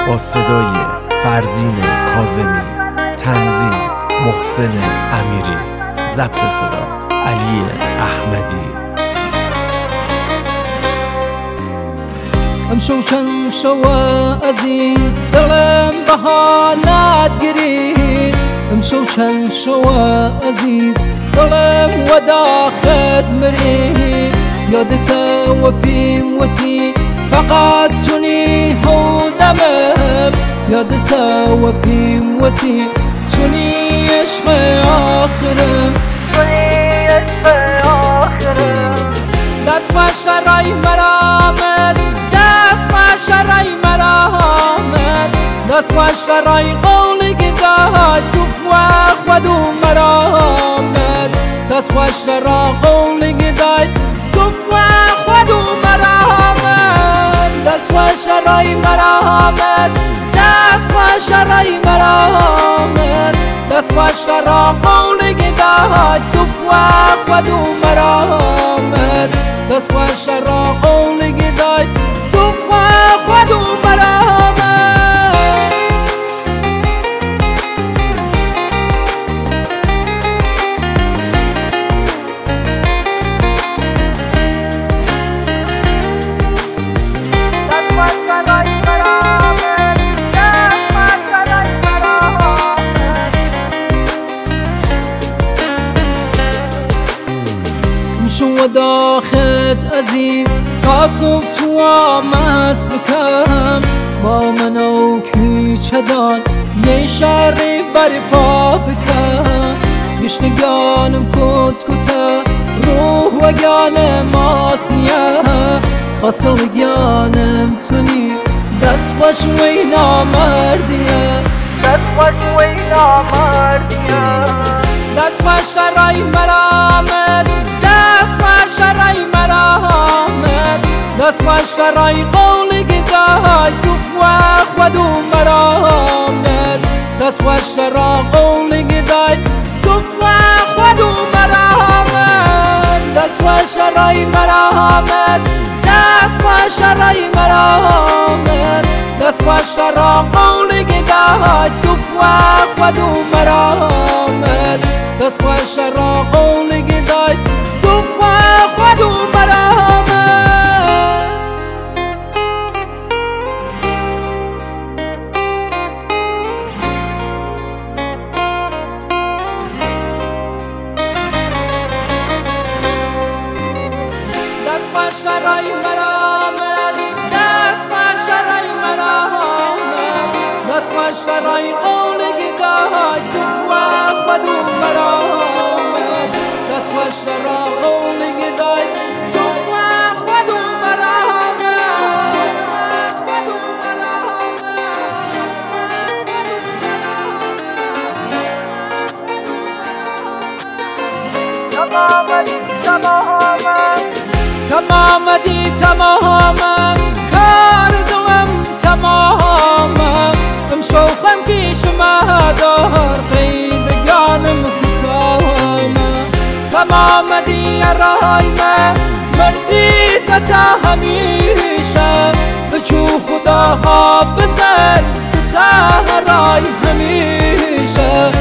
با صدای فرزین کاظمی، تنظیم محسن امیری، ضبط صدا علی احمدی. امشو چند شو عزیز دلم بهانت گیری، امشو چند شو عزیز دلم وداخت مری، یادت و پیم وتی فقط تونی هودمم، یادت و پیم وتی تونی عشق آخرم، تونی عشق آخرم. دست و شرای مرامت، دست و شرای مرامت، دست و شرای قولی گدای توف و خودو مرامت، دست و شرای قولی گدای توف و خودو مرامت، دست و شرای مرامت، دست و شرای مرامت، دست و شرای قولی گدای توف و خودو مرامت، دست و شرای قولی گدای توف و خودو مرامت. شو داخت عزیز کاسب تو آمس بکم، با منو کوچدان یه شهری برپا بکم، گشتگانم کت کته روح و گانم آسیه، قاتل گانم تونی دست خوش وی نامردیه، دست خوش وی نامردیه، دست خوش شرای مرامت، دست و شرای مرامت، دست و شرای قولی گدای توف و خودو مرامت، دست و شرای قولی گدای توف و خودو مرامت، دست و شرای مرامت، دست و شرای مرامت، دست و شرای قولی گدای توف و خودو مرامت، دست و شرای قولی گدای توف و خودو مرامت. دست و شرای مرامت، دست و شرای مرامت، دست و شرای قولی گدای توف و خودو مرامت، دست و شرای قولی گدای توف و خودو مرامت. تمامدی تمامم کار دلم تمامم، امشو خم پیش مهدار قیب گانم کتامم، تمامدی رای من مردی تا همیشه، بچو خدا حافظت تا رای همیشه،